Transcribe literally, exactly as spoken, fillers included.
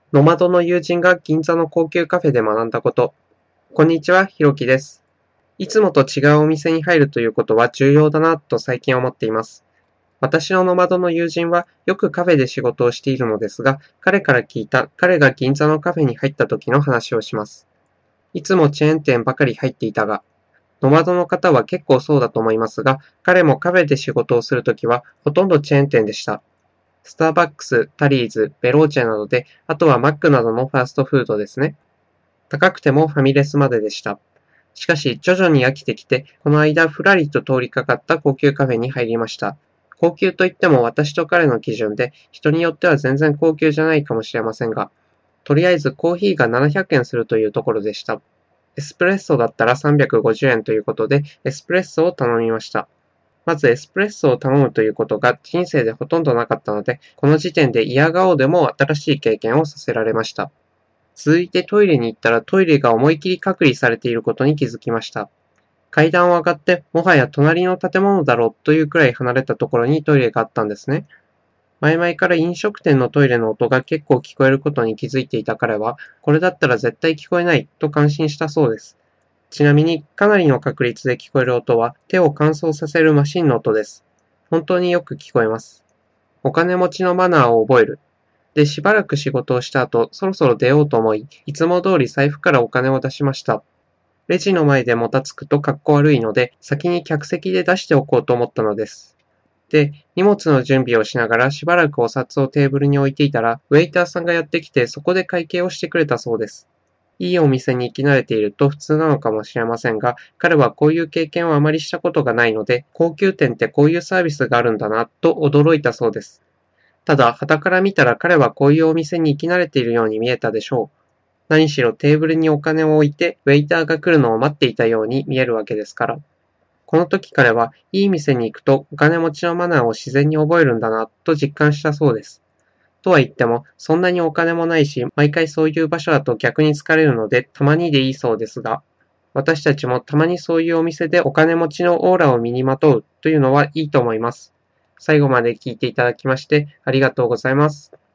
ノマドの友人が銀座の高級カフェで学んだこと。こんにちは、ひろきです。いつもと違うお店に入るということは重要だなと最近思っています。私のノマドの友人はよくカフェで仕事をしているのですが、彼から聞いた彼が銀座のカフェに入った時の話をします。いつもチェーン店ばかり入っていたが、ノマドの方は結構そうだと思いますが、彼もカフェで仕事をするときはほとんどチェーン店でした。スターバックス、タリーズ、ベローチェなどで、あとはマックなどのファーストフードですね。高くてもファミレスまででした。しかし、徐々に飽きてきて、この間ふらりと通りかかった高級カフェに入りました。高級といっても私と彼の基準で、人によっては全然高級じゃないかもしれませんが、とりあえずコーヒーがななひゃくえんするというところでした。エスプレッソだったらさんびゃくごじゅうえんということで、エスプレッソを頼みました。まずエスプレッソを頼むということが人生でほとんどなかったので、この時点で嫌顔でも新しい経験をさせられました。続いてトイレに行ったらトイレが思い切り隔離されていることに気づきました。階段を上がって、もはや隣の建物だろうというくらい離れたところにトイレがあったんですね。前々から飲食店のトイレの音が結構聞こえることに気づいていた彼は、これだったら絶対聞こえないと感心したそうです。ちなみに、かなりの確率で聞こえる音は、手を乾燥させるマシンの音です。本当によく聞こえます。お金持ちのマナーを覚える。で、しばらく仕事をした後、そろそろ出ようと思い、いつも通り財布からお金を出しました。レジの前でもたつくとかっこ悪いので、先に客席で出しておこうと思ったのです。で、荷物の準備をしながらしばらくお札をテーブルに置いていたら、ウェイターさんがやってきてそこで会計をしてくれたそうです。いいお店に行き慣れていると普通なのかもしれませんが、彼はこういう経験をあまりしたことがないので、高級店ってこういうサービスがあるんだな、と驚いたそうです。ただ、傍から見たら彼はこういうお店に行き慣れているように見えたでしょう。何しろテーブルにお金を置いて、ウェイターが来るのを待っていたように見えるわけですから。この時彼は、いい店に行くとお金持ちのマナーを自然に覚えるんだな、と実感したそうです。とは言っても、そんなにお金もないし、毎回そういう場所だと逆に疲れるので、たまにでいいそうですが、私たちもたまにそういうお店でお金持ちのオーラを身にまとうというのはいいと思います。最後まで聞いていただきましてありがとうございます。